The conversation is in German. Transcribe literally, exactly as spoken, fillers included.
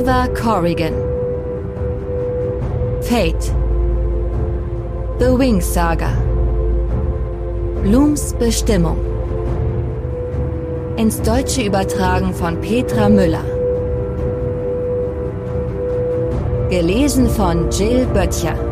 Eva Corrigan. Fate. The Wings Saga. Blooms Bestimmung. Ins Deutsche übertragen von Petra Müller. Gelesen von Jill Böttcher.